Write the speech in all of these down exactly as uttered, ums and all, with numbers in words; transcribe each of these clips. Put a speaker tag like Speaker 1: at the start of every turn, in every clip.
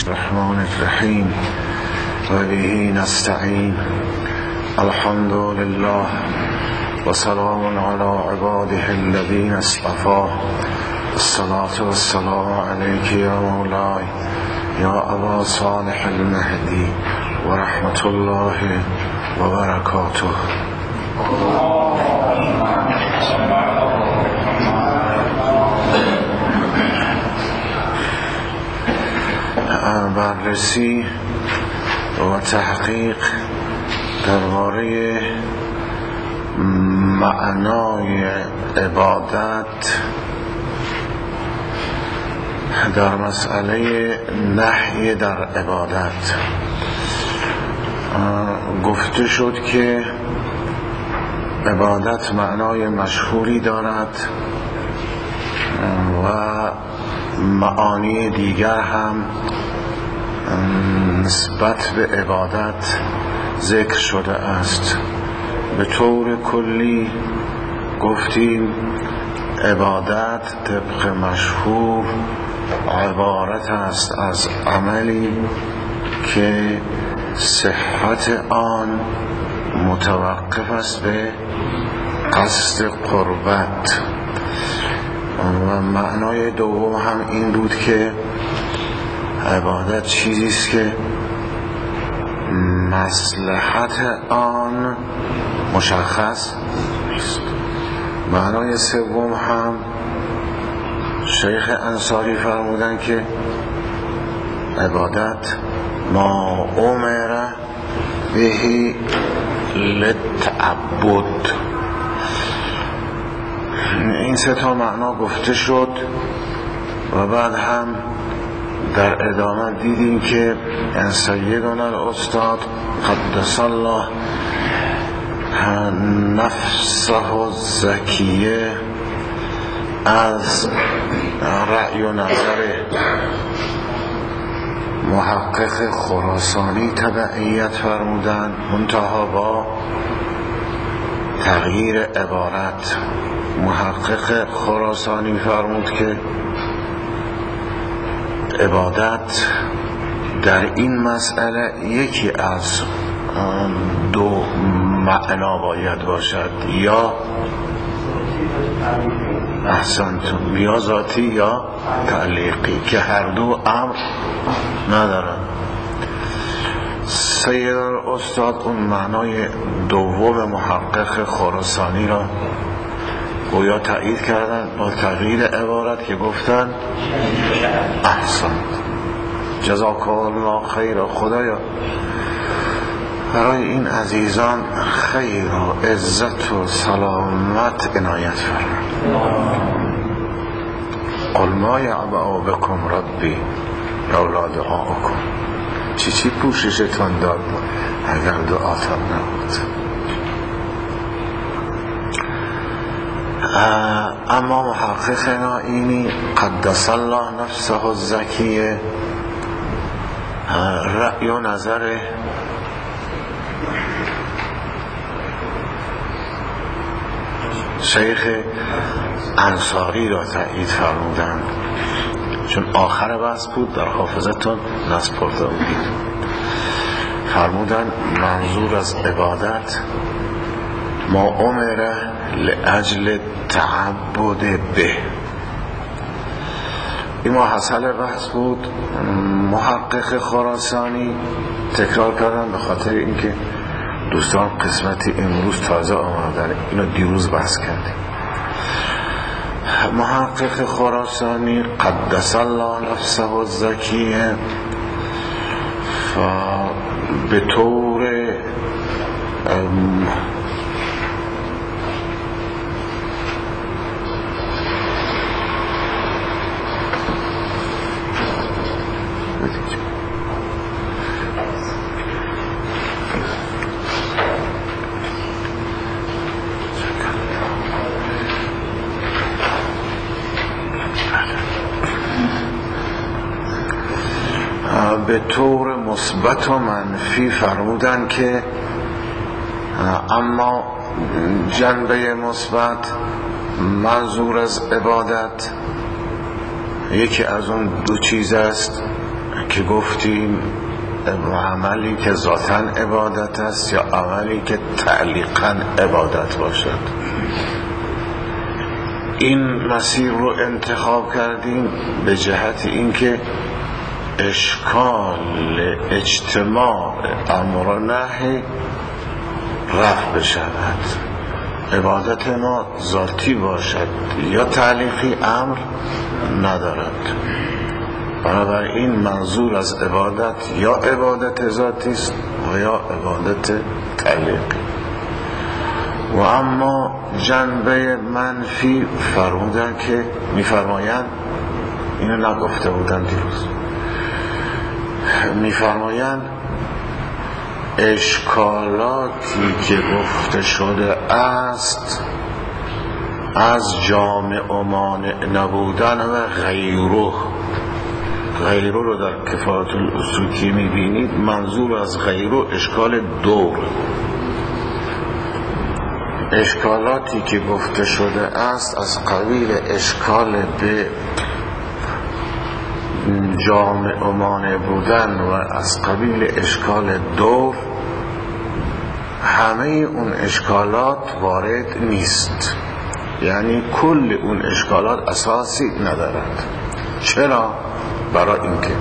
Speaker 1: الرحمن الرحیم و به نستعین. الحمد لله و سلام علی عباده الذین اصطفى. الصلاة والسلام علیک یا مولای یا ابا صالح المهدی و رحمت الله و برکاته. بررسی و تحقیق درباره معنای عبادت در مسئله نهی در عبادت گفته شد که عبادت معنای مشهوری دارد و معانی دیگر هم نسبت به عبادت ذکر شده است. به طور کلی گفتیم عبادت طبق مشهور عبارت است از عملی که صحت آن متوقف است به قصد قربت، و معنای دوم هم این بود که عبادت چیزی است که مصلحت آن مشخص نیست. معنای سوم هم شیخ انصاری فرمودن که عبادت ما امر به للتعبد. این سه تا معنا گفته شد و بعد هم در ادامه دیدیم که سیدنا الاستاد قدس الله نفسه الزکیه از رأی و نظر محقق خراسانی تبعیت فرمودند، منتها با تغییر عبارت. محقق خراسانی فرمود که عبادت در این مسئله یکی از دو معنا باید باشد، یا احسنتم یا ذاتی یا تعلیقی، که هر دو امر ندارن. سید استاد اون معنای دوم محقق خراسانی را گویا تایید کردن با تغییر عبارت که گفتن احسن جزاک الله خیر. خدایا برای این عزیزان خیر و عزت و سلامت عنایت فرما. قل ما یعبأ بکم ربی لولا دعاءکم. چی چی پوششتان داد اگر دعاتان نبود. اما محقق نائینی قدس الله نفسه الزکیه رأی و نظر شیخ انصاری را تایید فرمودند، چون آخر بحث بود در حافظتون نسپرده بودید. فرمودند منظور از عبادت ما امره لأجل تعبد به. این محصل بحث بود. محقق خراسانی تکرار کردن به خاطر اینکه دوستان قسمتی امروز تازه آمدن، اینو دیروز بحث کردیم. محقق خراسانی قدس الله نفسه الزکیه به طور به طور مثبت و منفی فرمودن که اما جنبه مثبت منظور از عبادت یکی از اون دو چیز است که گفتیم عملی که ذاتاً عبادت است یا عملی که تعلیقاً عبادت باشد. این مسیر رو انتخاب کردیم به جهت اینکه اشکال اجتماع امر و نهی رفع بشود، عبادت ما ذاتی باشد یا تعلیقی امر ندارد. بنابراین منظور از عبادت یا عبادت ذاتی است و یا عبادت تعلیقی. و اما جنبه منفی فرمودن که میفرمایند، اینو نگفته بودن دیروز، میفرمایند اشکالاتی که گفته شده است از جامع و مانع نبودن و غیره، غیره رو در کفایت السوکی میبینید، منظور از غیره اشکال دور. اشکالاتی که گفته شده است از قبیل اشکال به جامع و مانع بودن و از قبیل اشکال دور، همه اون اشکالات وارد نیست، یعنی کل اون اشکالات اساسی ندارد. چرا؟ برای اینکه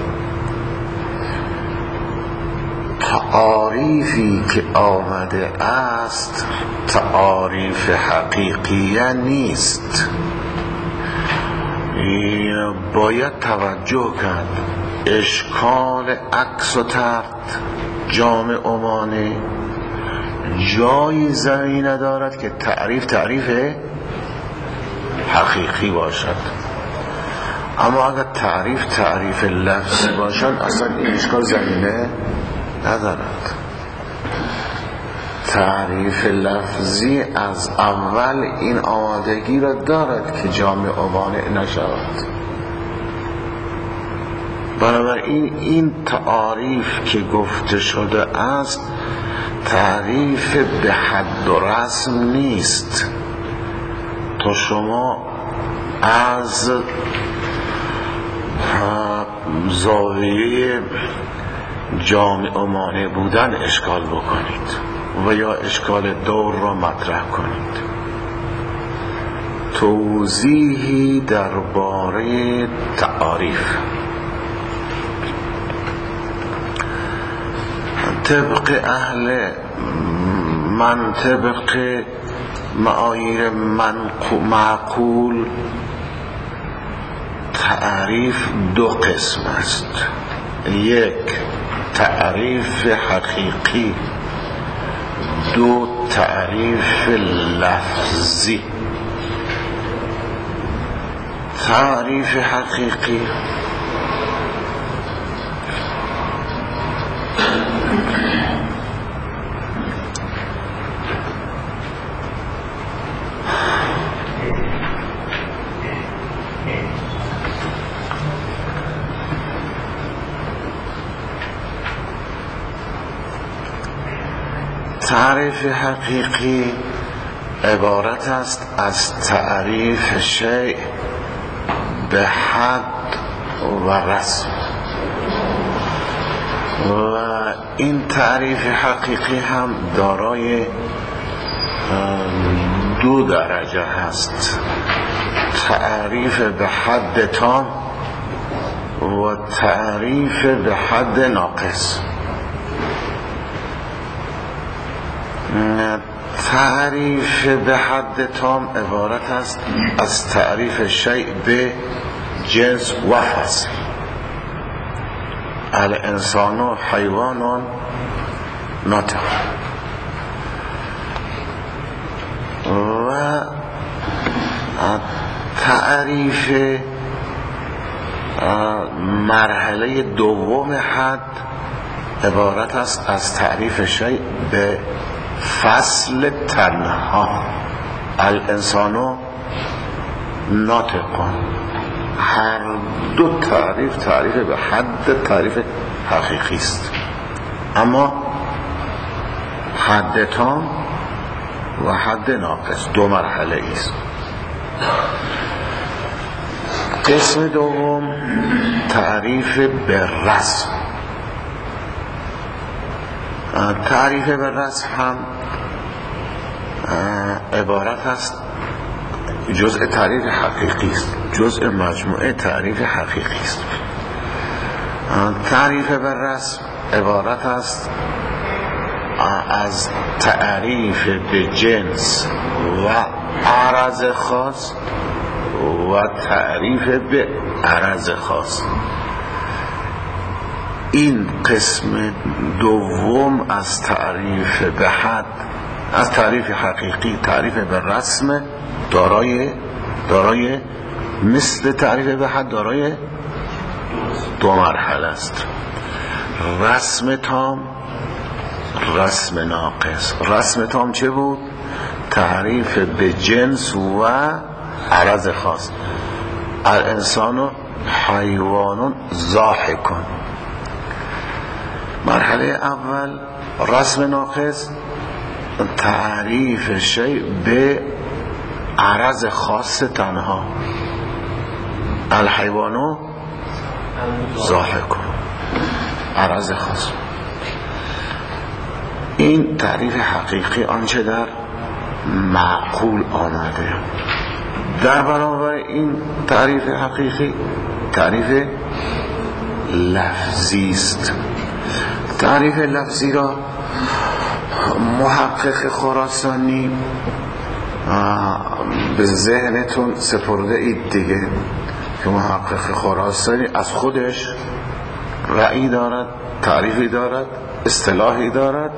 Speaker 1: تعاریفی که آمده است تعاریف حقیقیه نیست. باید توجه کرد اشکال عکس و طرد جامع و مانع جای زمین دارد که تعریف تعریف حقیقی باشد. اما اگر تعریف تعریف لفظی باشد اصلا این اشکال زمینه ندارد. تعریف لفظی از اول این آمادگی را دارد که جامع و مانع نشود. بنابراین این تعریف که گفته شده است تعریف به حد و رسم نیست. تو شما از زاویه جامع و مانع بودن اشکال بکنید و یا اشکال دور را مطرح کنید. توضیحی درباره تعاریف طبق اهل منطق معایر معقول تعریف دو قسم است. یک تعریف حقیقی، دو تعریف لفظی. تعریف حقیقی تعریف حقیقی عبارت است از تعریف شیء به حد و رسم. و این تعریف حقیقی هم دارای دو درجه هست: تعریف به حد تام و تعریف به حد ناقص. تعریف به حد تام عبارت است از تعریف شیء به جنس و فصل. الانسان حیوان ناطق. و تعریف مرحله دوم حد عبارت است از تعریف شیء به فصل تنها. الانسان ناطق. هر دو تعریف تعریف به حد تعریف حقیقی است، اما حد تام و حد ناقص دو مرحله است. قسم دوم تعریف به رسم. تعریف به رسم هم عبارت است، جزء تعریف حقیقی است، جزء مجموعه تعریف حقیقی است. تعریف به رسم عبارت است از تعریف به جنس و عرض خاص و تعریف به عرض خاص. این قسم دوم از تعریف به حد، از تعریف حقیقی، تعریف به رسم، دارای دارای مثل تعریف به حد دارای دو مرحله است: رسم تام، رسم ناقص. رسم تام چه بود؟ تعریف به جنس و عرض خاص. الانسان حیوان ضاحک. مرحله اول رسم ناقص، تعریف شیء به عرض خاص تنها. الحیوان ضاحک، عرض خاص. این تعریف حقیقی، آنچه در معقول آمده. در برابر این تعریف حقیقی تعریف لفظی است. تعریف لفظی را محقق خراسانی به ذهنتون سپرده اید دیگه، که محقق خراسانی از خودش رأی دارد، تعریفی دارد، اصطلاحی دارد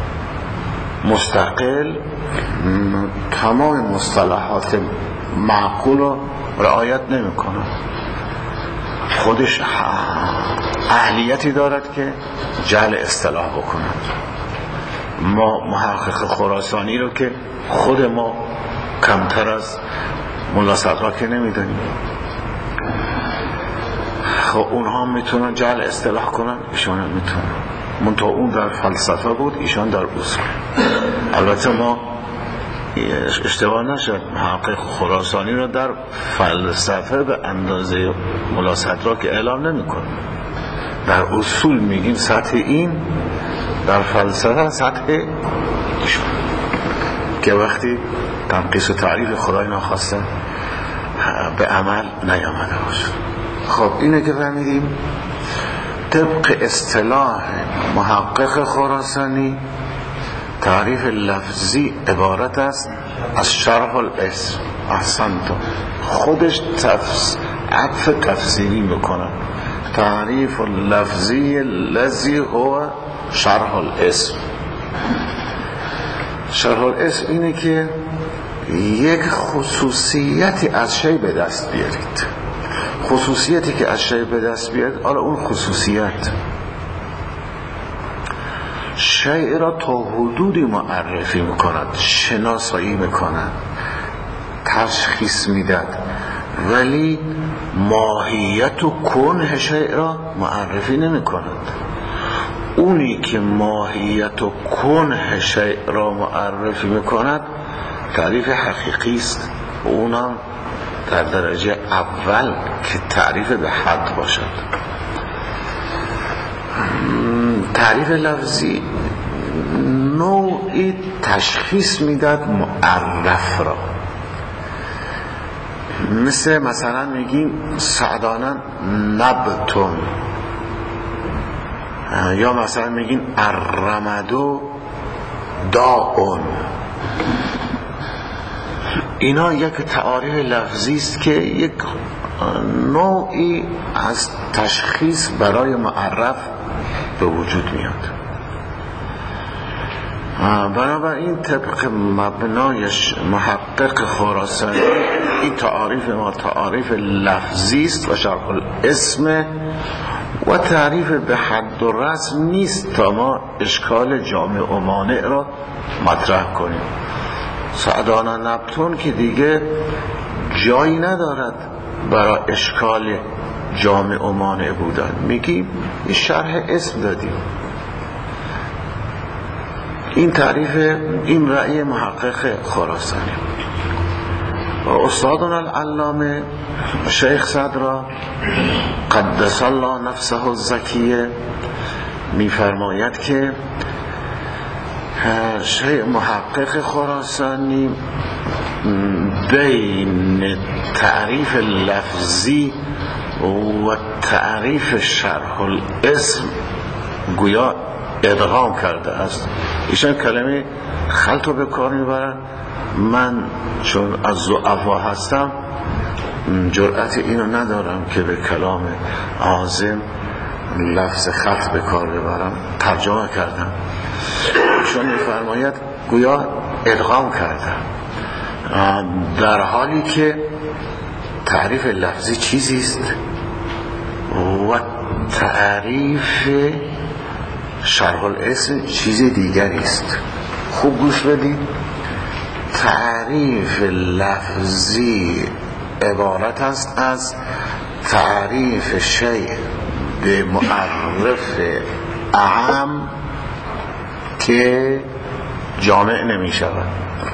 Speaker 1: مستقل، تمام مصطلحات معقول رو رعایت نمی کنه. خودش اهلیتی دارد که جعل اصطلاح بکنه. ما محقق خراسانی رو که خود ما کمتر از ملا صدرا که نمیدونیم، خب اونها میتونن جعل اصطلاح کنن، ایشان هم میتونن. منطقه اون در فلسفه بود، ایشان در اصول. البته ما اشتباه نشد، محقق خراسانی رو در فلسفه به اندازه ملا صدرا که اعلام نمی کنه. در اصول میگیم سطح این، در فلسفه سطح ایشان، که وقتی تنقیص و تعریف خدای ناخواسته به عمل نیامده باشه. خب اینه که فهمیدیم طبق اصطلاح محقق خراسانی تعریف لفظی عبارت است از شرح الاسم. احسنتم، خودش تفس... عطف تفسیری میکنه. تعریف لفظی الذی هو شرح الاسم. شرح الاسم اینه که یک خصوصیتی از شی به دست بیارید. خصوصیتی که از شی به دست بیارید، حالا اون خصوصیت شیء را تا حدودی معرفی میکند، شناسایی میکند، تشخیص میداد، ولی ماهیت و کنه شیء را معرفی نمیکند. اونی که ماهیت و کنه شیء را معرفی میکند تعریف حقیقی است. اونم در درجه اول که تعریف به حد باشد. تعریف لفظی نوعی تشخیص میداد معرف را. مثل مثلا میگیم سعدانا نبتون، یا مثلا میگیم الرمدو داون. اینا یک تعاریف لفظی است که یک نوعی از تشخیص برای معرف به وجود میاد. بنابراین طبق مبنایش محقق خراسانی این تعاریف ما تعاریف لفظی است و شرح الاسم و تعریف به حد و رسم نیست تا ما اشکال جامع و مانع را مطرح کنیم. سعدانا نبتون که دیگه جایی ندارد برای اشکال جامع و مانع بودن، میگیم این شرح اسم دادیم. این تعریف، این رأی محقق خراسانی. استادنا العلامه شیخ صدرا قدس الله نفسه الزکیه میفرماید که شیخ محقق خراسانی بین تعریف لفظی و تعریف شرح الاسم گویا ادغام کرده است. ایشان کلمه خلط رو به کار میبرن. من چون از ضعفا هستم جرأت اینو ندارم که به کلام عازم لفظ خلط به کار ببرم. ترجمه کردم چون میفرماید گویا ادغام کرده، در حالی که تعریف لفظی چیزی است و تعریف شرح الاسم چیز دیگری است. خوب گوش بدید. تعریف لفظی عبارت است از تعریف شیء به معرف اعم که جامع نمی شود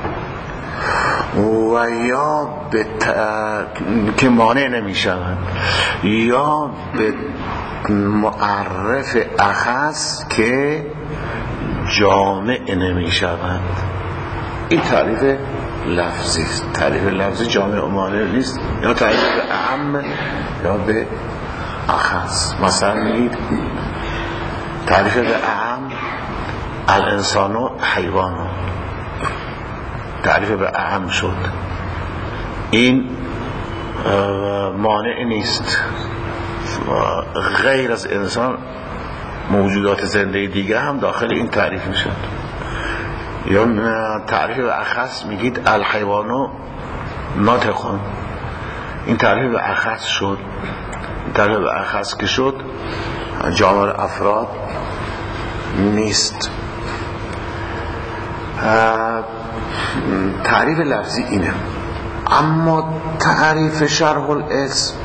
Speaker 1: و یا به ت... که مانع نمی شود یا به معرف اخص که جامع نمی شود. این تعریف لفظی است. تعریف لفظی جامع و مانع نیست، یا تعریف به اعم یا به اخص. مثلا میگید تعریف به اعم الانسان و حیوان، تعریف به اعم شد. این مانع نیست. غیر از انسان موجودات زنده دیگه هم داخل این تعریف میشد. یا تعریف به اخص میگید الحیوانو ناطقون، این تعریف به اخص شد. تعریف به اخص که شد جامع افراد نیست. تعریف لفظی اینه. اما تعریف شرح الاسم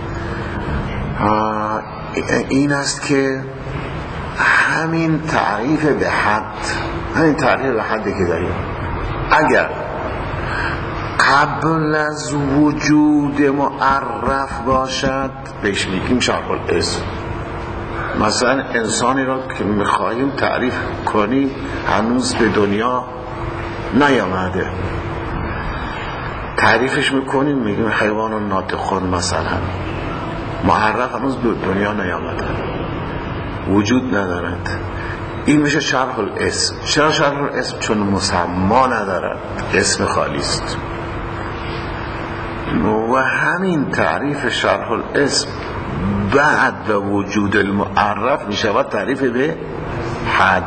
Speaker 1: این است که همین تعریف به حد، همین تعریف به حدی که داریم، اگر قبل از وجود معرف باشد بهش میگیم شرح الاسم. مثلا انسانی را که میخواییم تعریف کنیم هنوز به دنیا نیامده، تعریفش میکنیم میگیم حیوان ناطقون، مثلا معرف هنوز به دنیا نیامده، وجود ندارد. این میشه شرح الاسم. چرا شرح الاسم؟ چون مسما ندارد، اسم خالی است. و همین تعریف شرح الاسم بعد وجود المعرف میشود تعریف به حد.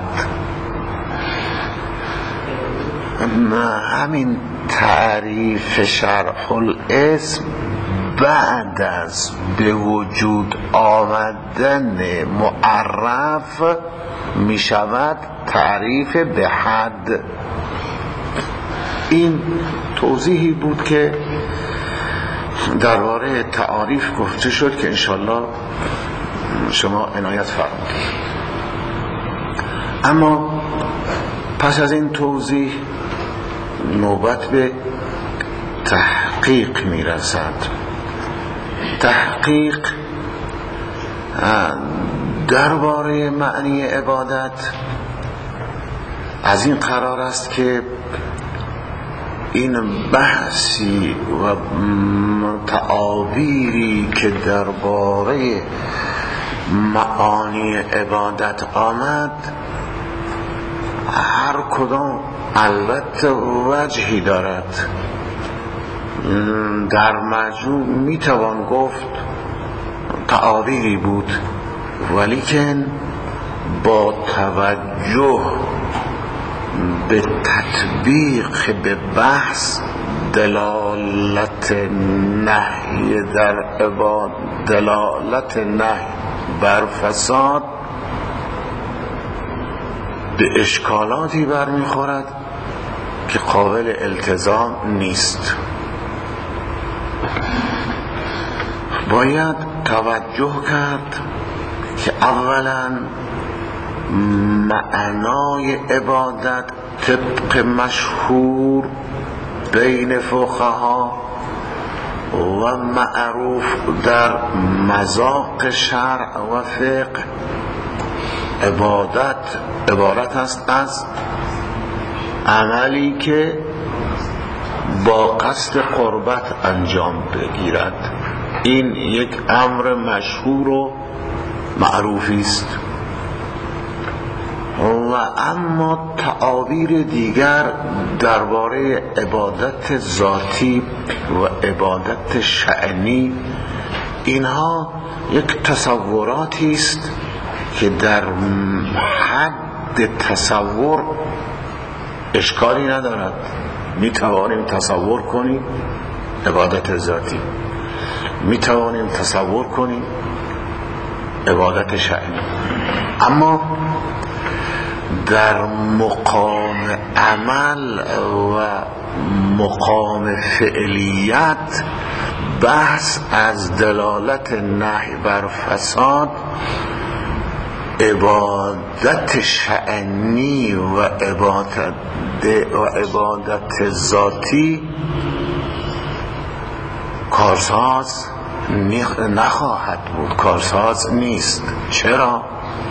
Speaker 1: همین تعریف شرح الاسم بعد از به وجود آمدن معرف می شود تعریف به حد. این توضیحی بود که درباره تعاریف گفته شد که انشالله شما عنایت فرمایید. اما پس از این توضیح نوبت به تحقیق می رسد. تحقیق درباره معنی عبادت از این قرار است که این بحثی و تعابیری که درباره معانی عبادت آمد هر کدام البته وجهی دارد. در مجموع میتوان گفت تعابیری بود، ولیکن با توجه به تطبیق به بحث دلالت نهی در عباد دلالت نهی بر فساد به اشکالاتی برمیخورد که قابل التزام نیست. باید توجه کرد که اولا معنای عبادت طبق مشهور بین فقها و معروف در مذاق شرع و فقه عبادت عبارت است از عملی که با قصد قربت انجام بگیرد. این یک امر مشهور و معروفی است. و اما تعابیر دیگر درباره عبادت ذاتی و عبادت شأنی، اینها یک تصوراتی است که در حد تصور اشکالی ندارد. می توانیم تصور کنیم عبادت ذاتی، می توانیم تصور کنیم عبادت شأنی، اما در مقام عمل و مقام فعلیت بحث از دلالت نهی بر فساد، عبادت شأنی و عبادت و عبادت ذاتی کارساز نخواهد بود، کارساز نیست. چرا؟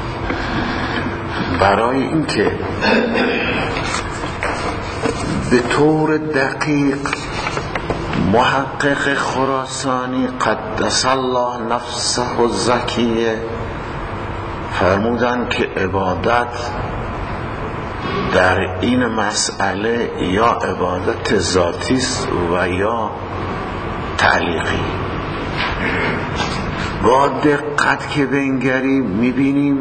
Speaker 1: برای اینکه به طور دقیق محقق خراسانی قدس الله نفسه الزکیه فرمودن که عبادت در این مسئله یا عبادت ذاتی است و یا تعلیقی. با دقت که بنگریم میبینیم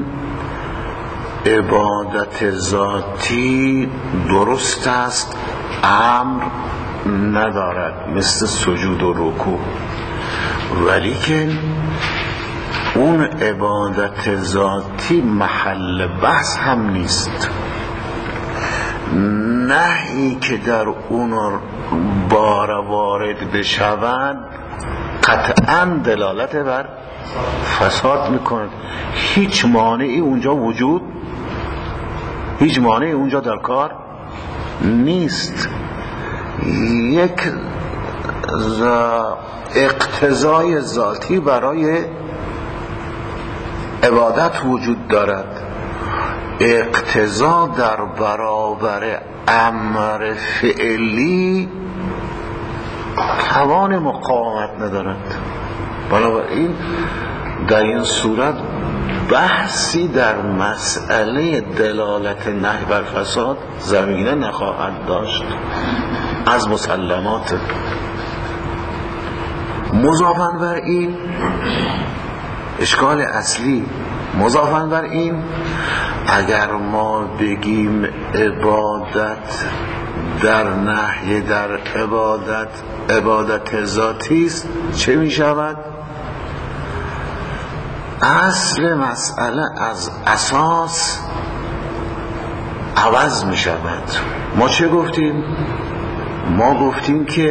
Speaker 1: عبادت ذاتی درست است، امر ندارد مثل سجود و رکوع، ولی که اون عبادت ذاتی محل بحث هم نیست. نهی که در اون بار وارد بشود قطعا دلالت بر فساد میکند. هیچ مانعی اونجا وجود هیچ مانعی اونجا در کار نیست. یک اقتضای ذاتی برای عبادت وجود دارد. اقتضا در برابر امر فعلی توان مقاومت ندارد. بنابراین در این صورت بحثی در مسئله دلالت نهی بر فساد زمینه نخواهد داشت از مسلمات. مضافاً بر این اشکال اصلی، مضافاً بر این اگر ما بگیم عبادت در نهی در عبادت عبادت ذاتی است، چه می شود؟ اصل مسئله از اساس عوض می شود. ما چه گفتیم؟ ما گفتیم که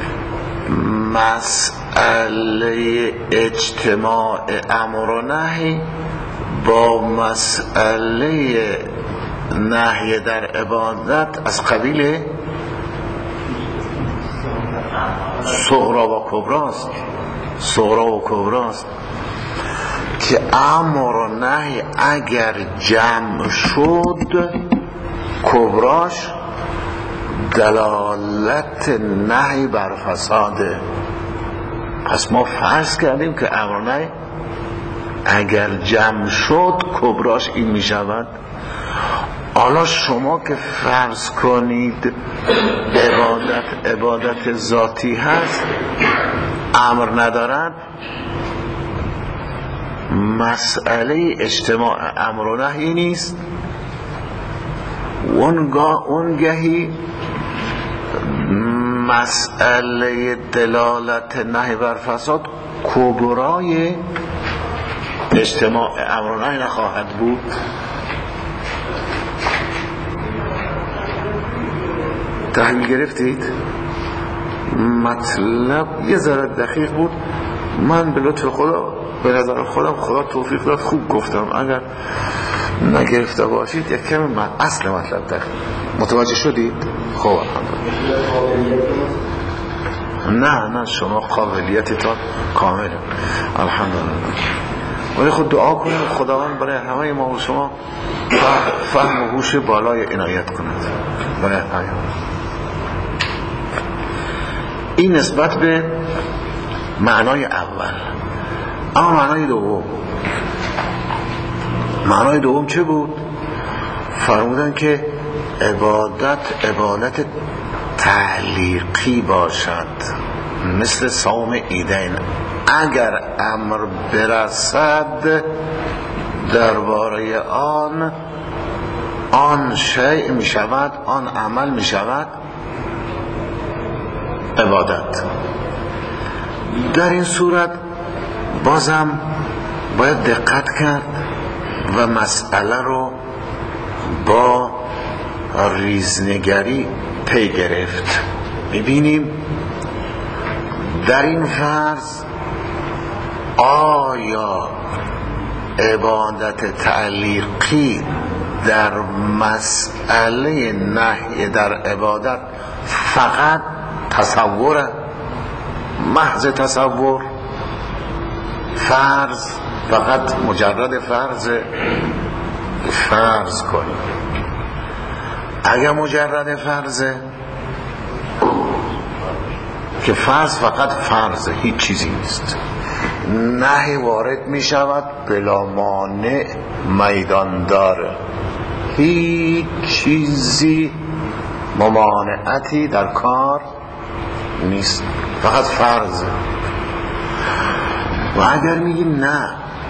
Speaker 1: مسئله اجتماع امر و نهی با مسئله نهی در عبادت از قبیل صغرا و کبراست. صغرا و کبراست که امر و نهی اگر جمع شد کبراش دلالت نهی بر فساده. پس ما فرض کردیم که امر و نهی اگر جمع شد کبراش این می شود. حالا شما که فرض کنید عبادت عبادت ذاتی هست، امر ندارد، مسئله اجتماع امر و نهی نیست. اونگاه اونگهی مسئله دلالت نهی بر فساد کبرای اجتماع امر و نهی نخواهد بود. تحلیل گرفتید؟ مطلب یه ذره دقیق بود. من به لطف خدا به نظر خودم خدا توفیق داد خوب گفتم. اگر نگرفته باشید یک کمی من اصل مطلب دقیق متوجه شدید؟ خوب نه نه شما قابلیتتان کامله الحمدلله. ولی خود دعا کنیم خداوند برای همه ما و شما فهم و هوش بالای عنایت کند برای همه. این نسبت به معنای اول. اما معنای دوم، معنای دوم چه بود؟ فرمودن که عبادت عبادت تعلیقی باشد، مثل صوم عیدین. اگر امر برسد درباره آن آن شیء می شود، آن عمل می شود عبادت. در این صورت بازم باید دقت کرد و مسئله رو با ریزنگری پی گرفت. میبینیم در این فرض آیا عبادت تعلیقی در مسئله نهی در عبادت فقط تصور، محض تصور، فرض، فقط مجرد فرض فرض کنیم. اگر مجرد فرضه که فرض فقط فرضه، هیچ چیزی نیست، نهی وارد می شود بلا مانع میدان داره، هیچ چیزی ممانعتی در کار نیست، فقط فرضه. و اگر میگیم نه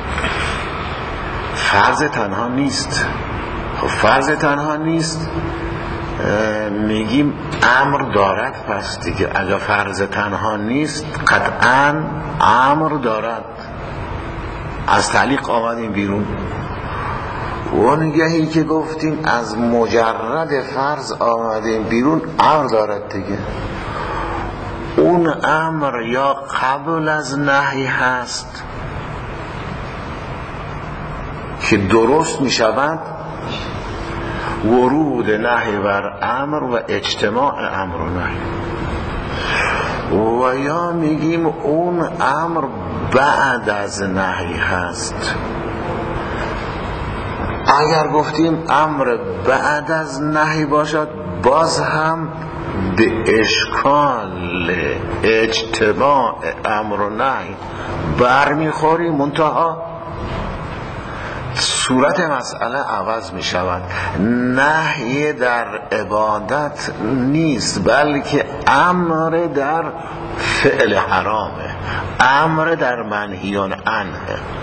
Speaker 1: فرض تنها نیست، خب فرض تنها نیست، میگیم امر دارد. پس دیگه اگر فرض تنها نیست قطعا امر دارد. از تعلیق آمدیم بیرون. اونگهی که گفتیم از مجرد فرض آمدیم بیرون، امر دارد دیگه. اون امر یا قبل از نهی هست که درست می شود ورود نهی بر امر و اجتماع امر و نهی، و یا میگیم اون امر بعد از نهی هست. اگر گفتیم امر بعد از نهی باشد باز هم به اشکال اجتماع امر و نهی برمیخوری، منتها صورت مسئله عوض می شود. نهی در عبادت نیست، بلکه امر در فعل حرامه، امر در منهیان عنه.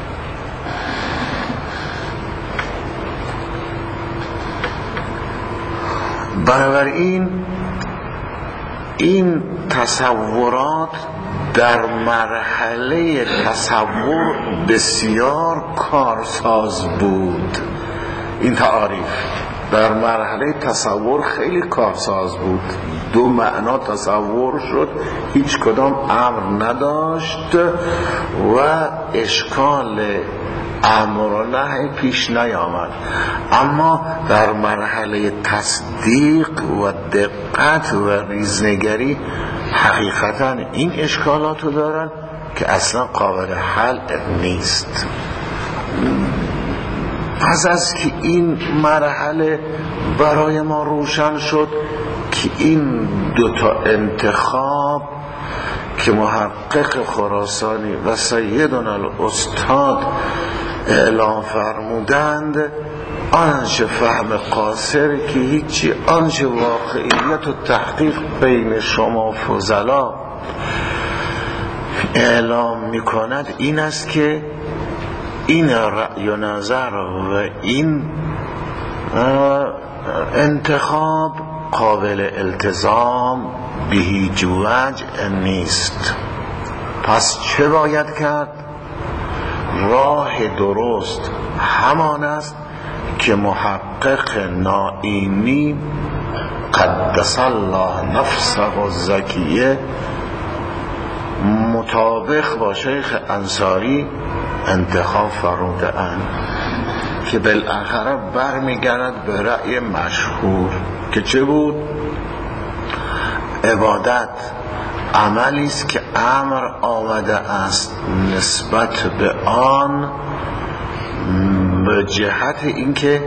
Speaker 1: بنابراین این تصورات در مرحله تصور بسیار کارساز بود. این تعاریف در مرحله تصور خیلی کارساز بود. دو معنا تصور شد، هیچ کدام امر نداشت و اشکال امر و نهی پیش نیامد. اما در مرحله تصدیق و دقت و ریزنگری حقیقتا این اشکالات رو دارن که اصلا قابل حل نیست. پس از که این مرحله برای ما روشن شد که این دوتا انتخاب که محقق خراسانی و سیدنا الاستاد اعلام فرمودند، آنچه فهم قاصر که هیچی، آنچه واقعیت و تحقیق بین شما فضلا اعلام میکند این است که این رأی و نظر و این انتخاب قابل التزام به هیچ وجه نیست. پس چه باید کرد؟ راه درست همان است که محقق نائینی قدس الله نفسه الزکیه مطابق با شیخ انصاری انتخاب فرموده اند که بالاخره برمیگردد به رأی مشهور که چه بود؟ عبادت عملی است که امر آمده است نسبت به آن به جهت اینکه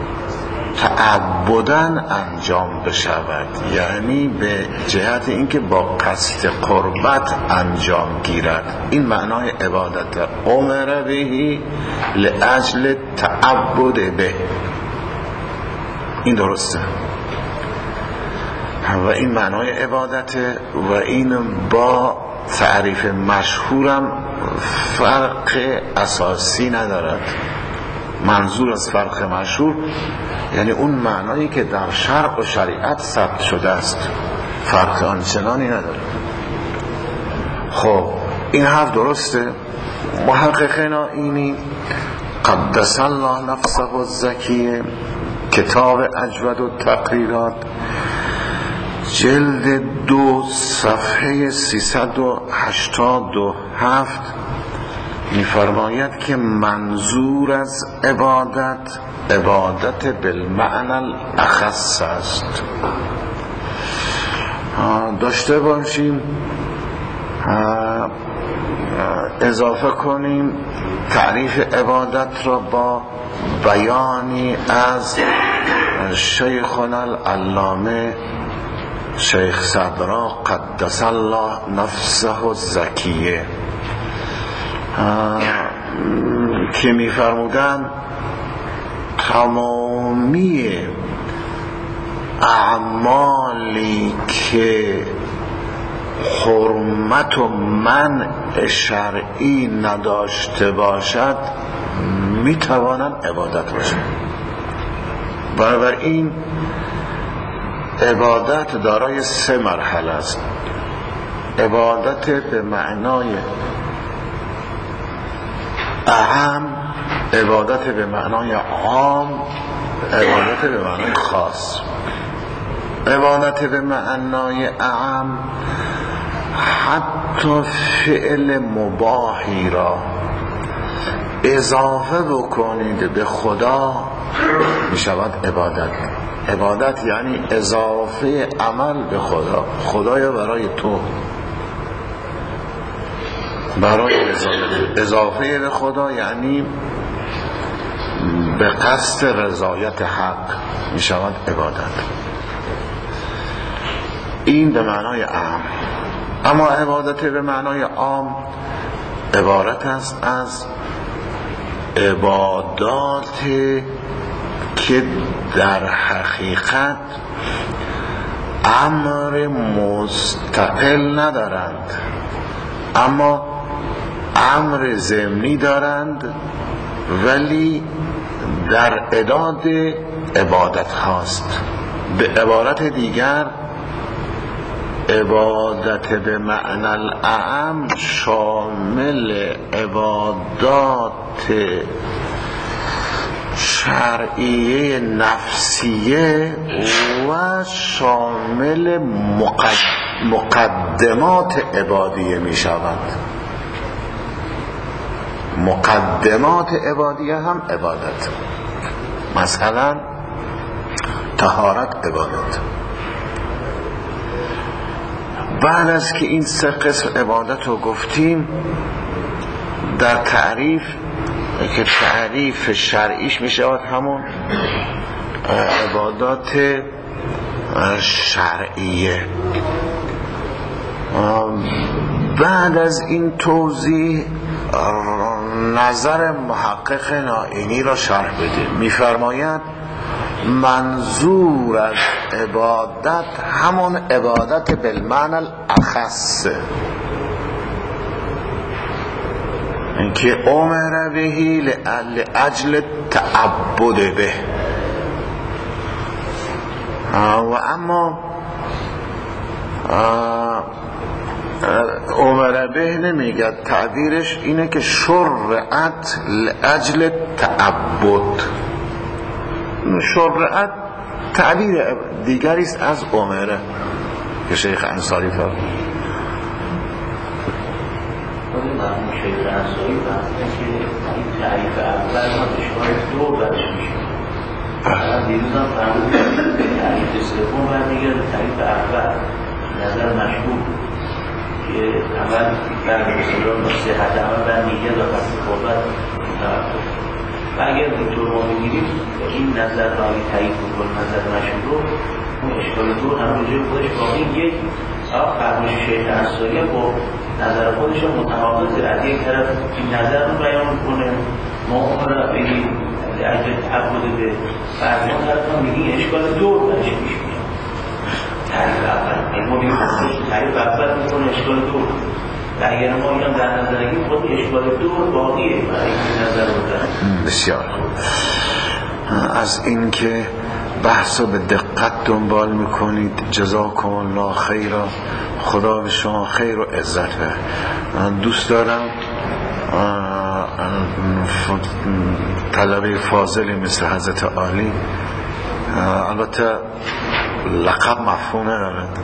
Speaker 1: تعبداً انجام بشود، یعنی به جهت اینکه با قصد قربت انجام گیرد. این معنای عبادت. امر بهی لاجل تعبد به، این درسته و این معنای عبادت و این با تعریف مشهورم فرق اساسی ندارد. منظور از فرق مشهور یعنی اون معنایی که در شرع و شریعت ثبت شده است، فرق آنچنانی نداره. خب این حرف درسته. محققین آیینی قدس الله نفسه الزکیه، کتاب اجود و تقریرات، جلد دو صفحه سیصد و هشتاد و هفت می‌فرماید که منظور از عبادت عبادت بالمعنى الاخص است. داشته باشیم اضافه کنیم تعریف عبادت را با بیانی از شیخنا العلامه شیخ صدرا قدس الله نفسه الزکیه که می‌فرمودند تمامی اعمالی که حرمت و منع شرعی نداشته باشد میتوانند عبادت باشد. بنابراین عبادت دارای سه مرحله است. عبادت به معنای اعم، عبادت به معنای عام، عبادت به معنای خاص. عبادت به معنای اعم حتی فعل مباحی را اضافه بکنید به خدا می شود عبادت. عبادت یعنی اضافه عمل به خدا. خدایا برای تو، برای رضایت. اضافه به خدا یعنی به قصد رضایت حق می شود عبادت. این به معنای عام. اما عبادت به معنای عام عبارت است از عبادات که در حقیقت امر مستقل ندارند اما امر ضمنی دارند، ولی در اعداد عبادت هاست. به عبارت دیگر عبادت به معنی الاعم شامل عبادات شرعیه نفسیه و شامل مقدمات عبادیه می شود. مقدمات عبادیه هم عبادت، مثلا طهارت عبادت. بعد از که این سه قسم عبادت رو گفتیم، در تعریف که تعریف شرعیش می شود همون عبادات شرعیه. بعد از این توضیح نظر محقق نائینی را شرح بده. می فرماید منظور از عبادت همون عبادت بالمعنى الاخص که امر بهی لاجل تعبد به. و اما امر به نمیگه، تعبیرش اینه که شرعت لاجل تعبد. شرعت تعبیر دیگری است از امره که شیخ انصاری فرمود.
Speaker 2: شیخ انصاری فرمود که این تعریف اول ما اشکال دو برش میشه. دیروز هم فرمود تعریف سوم برمیگرده تعریف اول، نظر مشهور اول بعد بسیار نصیحت اول در نیت و پس صحبت و اگر اینطور ما بگیریم این نظر راهی تایید بکن نظر نشون رو اون اشکال دور هم رجوع خودش باقی یک فرموش شیخ انصاری با نظر خودش متحافظ از یک طرف این نظر رو بیان کنه ما اون را بگیم اگر تعبود به فرمان طرف هم بگیم اشکال دور برش پیش میشه تعریف اول ما بگیم تعریف اول میکنه اشکال دور و اگر ما اینم در نظر بگیم خود اشکال دور باقیه برای این نظر رو دارم.
Speaker 1: بسیار از این که بحث رو به دقت دنبال میکنید جزاکم الله خیرا، خدا به شما خیر و عزت بده. من دوست دارم طلبه فاضلی مثل حضرت عالی، البته لقب مفهوم ندارد،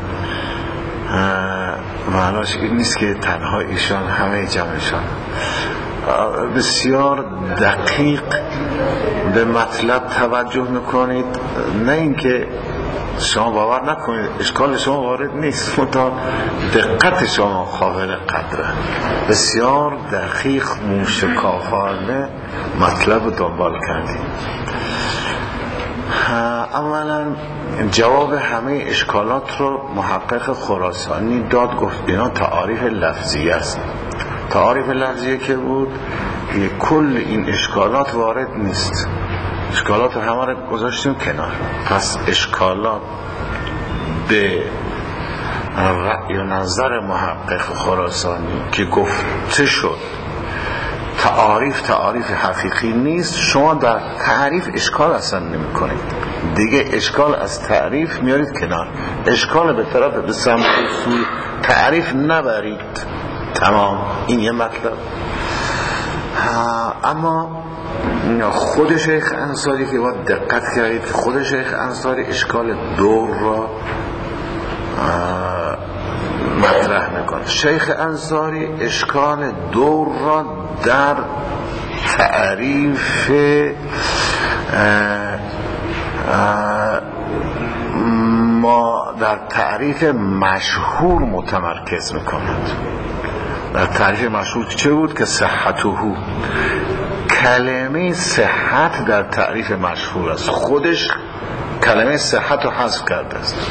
Speaker 1: معناش این نیست که تنها ایشان همه جمعشان، بسیار دقیق به مطلب توجه میکنید، نه اینکه شما باور نکنید اشکال شما وارد نیست، متا دقت شما قابل قدره، بسیار دقیق موشکافانه مطلب دنبال کردید. اولا جواب همه اشکالات رو محقق خراسانی داد، گفت اینا تعاریف لفظی است. تعاریف لفظی که بود کل این اشکالات وارد نیست، اشکالات همه رو گذاشتیم کنار. پس اشکالات به رأی و نظر محقق خراسانی که گفته شد تعاریف تعاریف حقیقی نیست، شما در تعریف اشکال اصلا نمی کنید دیگه، اشکال از تعریف میارید کنار، اشکال به طرف به سمت سوی تعریف نبرید. تمام، این یه مطلب. اما خود شیخ انصاری که باید دقت کردید، خود شیخ انصاری اشکال دور را مطرح میکنه. شیخ انصاری اشکال دور را در تعریف ما در تعریف مشهور متمرکز میکند. در تعریف مشهور چه بود؟ که صحته، کلمه صحت در تعریف مشهور است، خودش کلمه صحت رو حذف کرده است.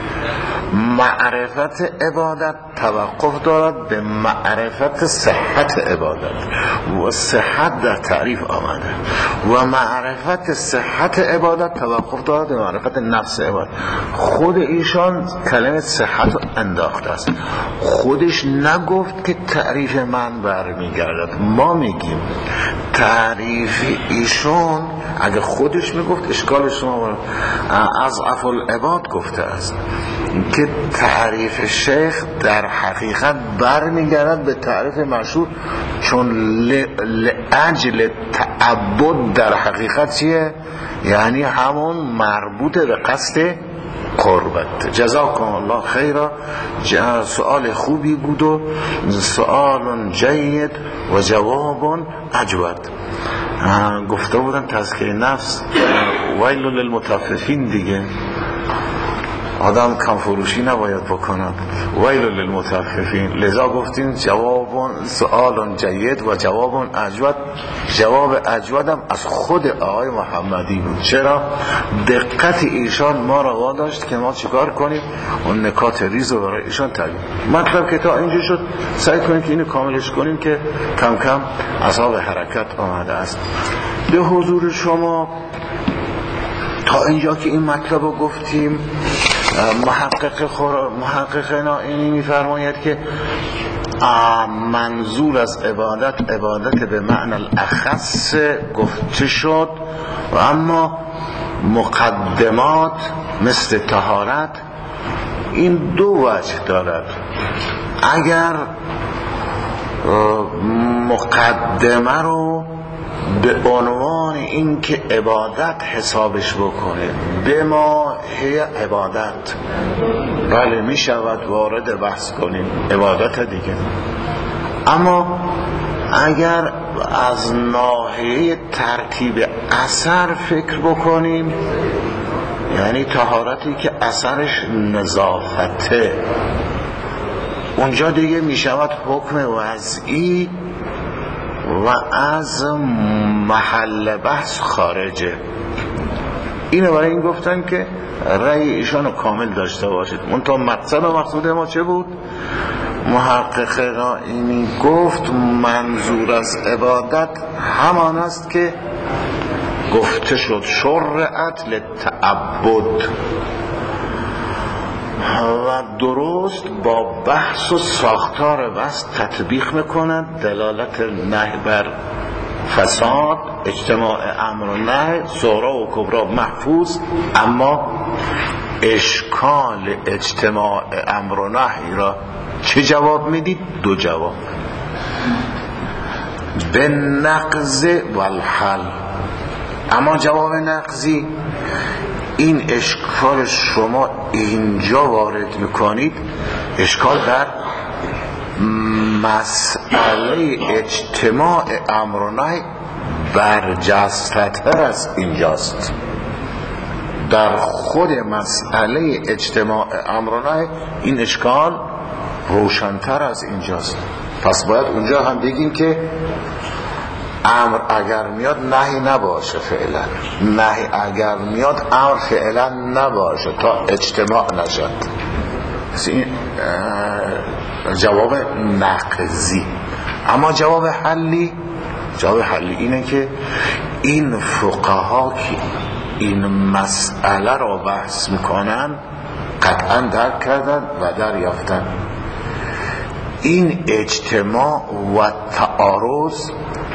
Speaker 1: معرفت عبادت توقف دارد به معرفت صحت عبادت و صحت در تعریف آمده، و معرفت صحت عبادت توقف دارد به معرفت نفس عبادت. خود ایشان کلمه صحت رو انداخته است، خودش نگفت که تعریف من برمیگردد. ما میگیم تعریف ایشون اگه خودش میگفت اشکال شما از افعال عباد گفته است که تعریف شیخ در حقیقت برمیگردد به تعریف مشهور، چون لأجل تعبد در حقیقت چیه؟ یعنی همون مربوط به قصد قربت. جزاکم الله خیرا، سؤال خوبی بود و سؤال جید و جواب اجود. گفته بودن تزکیه نفس ویل للمطففین دیگه، آدم کم فروشی نباید بکنن، ویل للمطففین. لذا گفتیم جواب سؤال جید و جواب اجود. جواب اجودم از خود آقای محمدی بود. چرا؟ دقت ایشان ما را واداشت که ما چیکار کنیم، اون نکات ریز رو برای ایشان تعیین. مطلب که تا اینجا شد سعی کنیم که اینو کاملش کنیم که کم کم اصحاب حرکت آمده است. به حضور شما تا اینجا که این مطلب رو گفتیم، محقق خور... محقق نائینی میفرماید که منظور از عبادت عبادت به معنی الاخص گفته شد، و اما مقدمات مثل طهارت این دو وجه دارد. اگر مقدمه رو به عنوان این که عبادت حسابش بکنه، به ما هی عبادت، بله می شود وارد بحث کنیم عبادت دیگه. اما اگر از ناحیه ترتیب اثر فکر بکنیم، یعنی طهارتی که اثرش نظافته، اونجا دیگه می شود حکم وضعی و از محل بحث خارجه. اینو برای این گفتن که رأی ایشانو کامل داشته باشید. منتها مقصد و مقصود ما چه بود؟ محقق نائینی گفت منظور از عبادت همان است که گفته شد شرعت للتعبد و درست با بحث و ساختار بحث تطبیق میکند. دلالت نهی بر فساد، اجتماع امر و نهی، صغرا و کبرا محفوظ، اما اشکال اجتماع امر و نهی را چه جواب میدید؟ دو جواب، به نقض و الحل. اما جواب نقضی، این اشکال شما اینجا وارد میکنید، اشکال در مسئله اجتماع امر و نهی برجسته‌تر از اینجاست. در خود مسئله اجتماع امر و نهی این اشکال روشن‌تر از اینجاست. پس باید اونجا هم بگیم که امر اگر میاد نهی نباشه فعلا، نهی اگر میاد امر فعلا نباشه تا اجتماع نشد. این جواب نقضی. اما جواب حلی، جواب حلی اینه که این فقها که این مسئله را بحث میکنن قطعا درک کردن و دریافتن این اجتماع و تعارض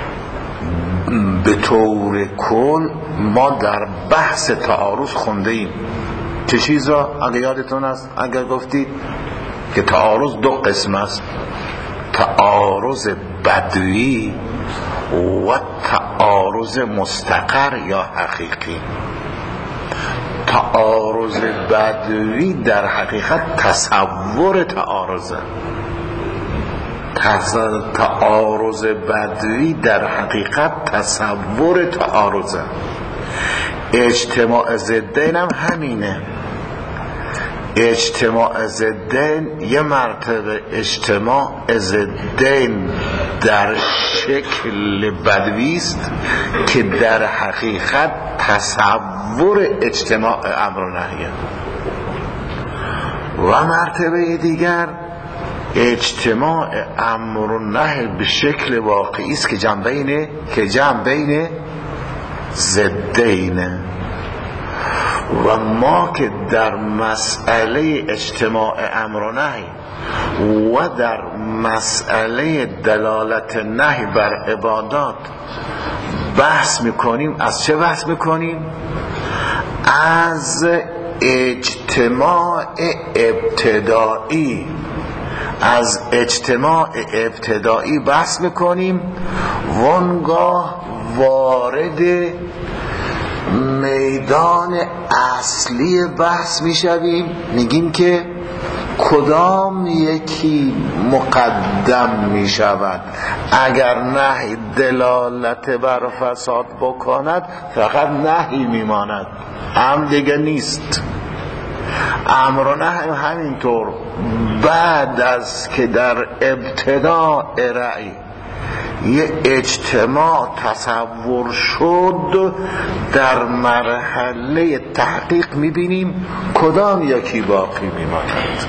Speaker 1: به طور کل ما در بحث تعارض خونده ایم. چه چیز را اگر یادتون است؟ اگر گفتید که تعارض دو قسم است، تعارض بدوی و تعارض مستقر یا حقیقی. تعارض بدوی در حقیقت تصور تعارضه، تعارض بدوی در حقیقت تصور تعارضه. اجتماع ضدین هم همینه. اجتماع ضدین یه مرتبه اجتماع ضدین در شکل بدوی است که در حقیقت تصور اجتماع امر و نهیه، و مرتبه دیگر اجتماع امر و نهی به شکل واقعی است که جمع بینه که جمع بین ضدینه. و ما که در مسئله اجتماع امر و نهی و در مسئله دلالت نهی بر عبادات بحث میکنیم، از چه بحث میکنیم؟ از اجتماع ابتدایی. از اجتماع ابتدایی بحث میکنیم، وانگاه وارد میدان اصلی بحث میشویم، میگیم که کدام یکی مقدم میشود. اگر نهی دلالت بر فساد بکند فقط نهی میماند، امر دیگه نیست. امر و نهی همینطور بعد از که در ابتداء رأی یه اجتماع تصور شد، در مرحله تحقیق میبینیم کدام یکی باقی میماند.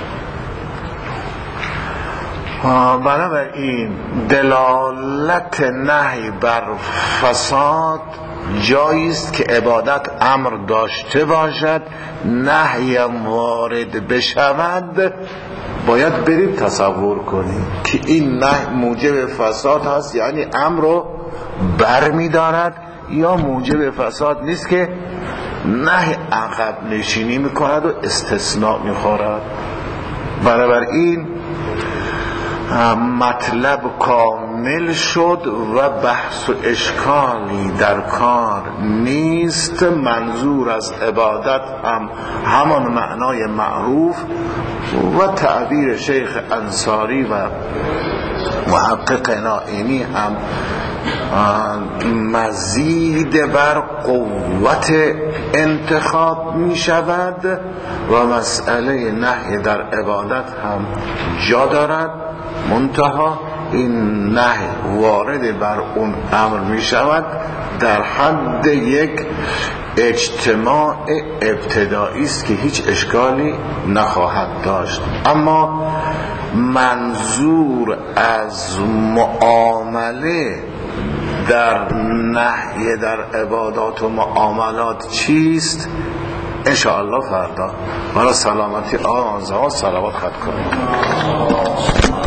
Speaker 1: بنابراین دلالت نهی بر فساد جاییست که عبادت امر داشته باشد، نهی وارد بشود، باید بریم تصور کنیم که این نهی موجب فساد هست، یعنی امر رو بر می دارد، یا موجب فساد نیست که نهی عقب نشینی می کند و استثناء می خورد. بنابراین مطلب کامل شد و بحث و اشکالی در کار نیست. منظور از عبادت هم همان معنای معروف و تعبیر شیخ انصاری و محقق نائینی هم مزید بر قوت انتخاب می شود و مسئله نهی در عبادت هم جا دارد، منتها این نهی وارد بر اون امر می شود در حد یک اجتماع ابتدایی است که هیچ اشکالی نخواهد داشت. اما منظور از معامله در نهی در عبادات و معاملات چیست؟ انشاءالله فردا برای سلامتی آن زمان صلوات خط کنید.